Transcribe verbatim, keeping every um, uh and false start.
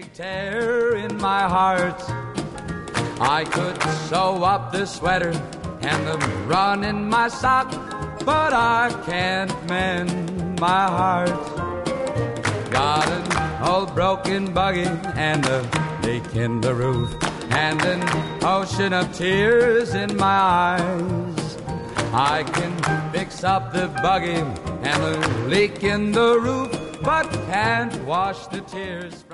tear in my heart. I could sew up the sweater and the run in my sock, but I can't mend my heart. Got an old broken buggy and a leak in the roof, and an ocean of tears in my eyes. I can fix up the buggy and the leak in the roof, but can't wash the tears.